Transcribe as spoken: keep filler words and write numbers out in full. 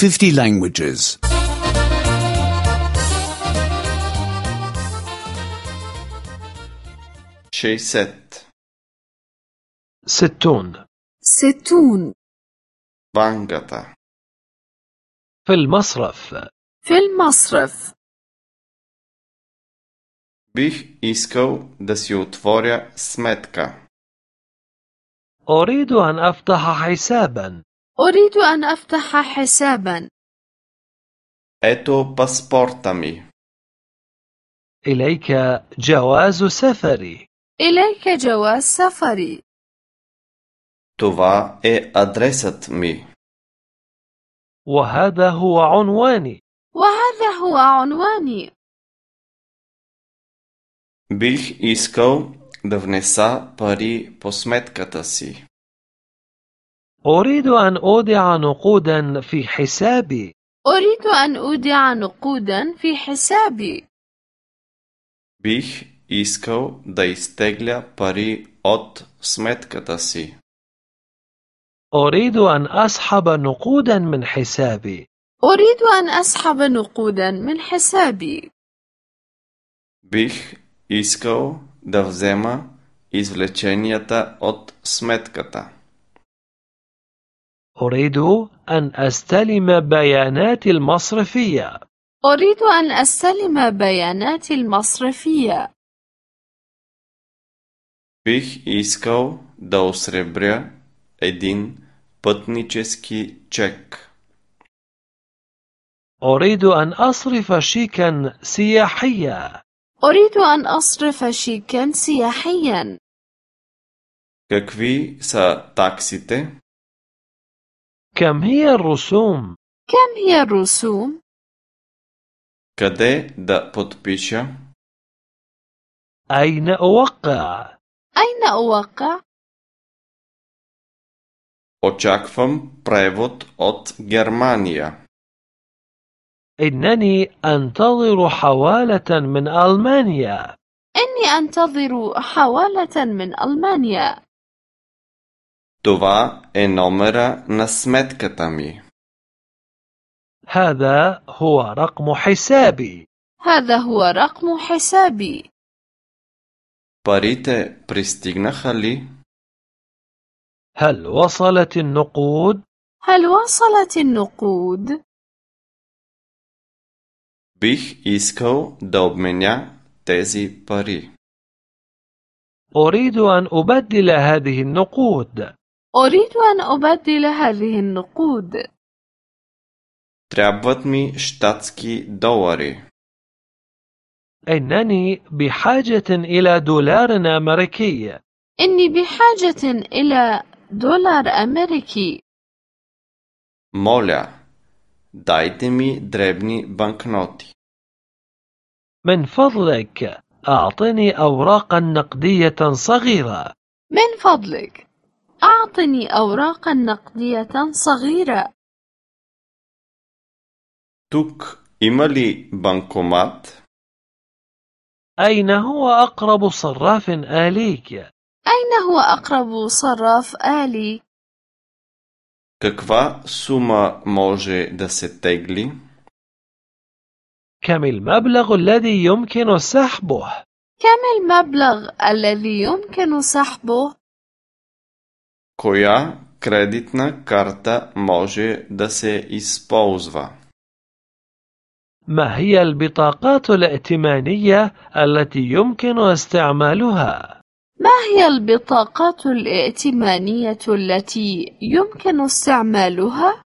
fifty languages. شيست ستون ستون بانكتا في المصرف. في المصرف. Бих искал да си отворя сметка. أريد أن أفتح حسابا. أريد أن أفتح حسابا. Ето паспорта ми. إليك جواز سفري. إليك جواز سفري. Това е адресът ми. وهذا هو عنواني. وهذا هو عنواني. Бих искал да внеса пари по сметката си. أريد أن أودع نقودا في حسابي. أريد أن أودع نقودا في حسابي. Бих искал да изтегля пари от сметката си. أريد أن أسحب نقودا من حسابي. أريد أن أسحب نقودا من حسابي. Бих искал да взема извлеченията от сметката. أريد أن أستلم بيانات المصرفية. أريد أن أستلم بيانات المصرفية. Бих искал да осребря един пътнически чек. أريد أن أصرف شيكا سياحيا. أريد أن أصرف شيكا سياحيا. Какви са таксите? كم هي الرسوم؟ كم هي الرسوم؟ Къде да подпиша? أين أوقع؟ أين أوقع؟ Очаквам превод от Германия. إنني أنتظر حوالة من ألمانيا. إني أنتظر حوالة من ألمانيا. Това е номера на сметката ми. هذا هو رقم حسابي. هذا هو رقم حسابي. Парите пристигнаха ли? هل وصلت النقود؟ هل وصلت النقود؟ Бих искал да обменя тези пари. أريد أن أبدل هذه النقود. أريد أن أبدل هذه النقود. Трябват ми щатски долари. إنني بحاجة إلى دولار أمريكي. إني بحاجة إلى دولار أمريكي. Моля, дайте ми дребни банкноти. من فضلك أعطني أوراقا نقدية صغيرة. من فضلك أعطني أوراقا نقدية صغيرة. Тук има ли банкомат? أين هو أقرب صراف آلي؟ أين هو أقرب صراف آلي؟ Каква сума може да се тегли? كم المبلغ الذي يمكن سحبه؟ كم المبلغ الذي يمكن سحبه؟ Коя кредитна карта може да се използва? ما هي البطاقات الائتمانية التي يمكن استعمالها؟ ما هي البطاقات الائتمانية التي يمكن استعمالها؟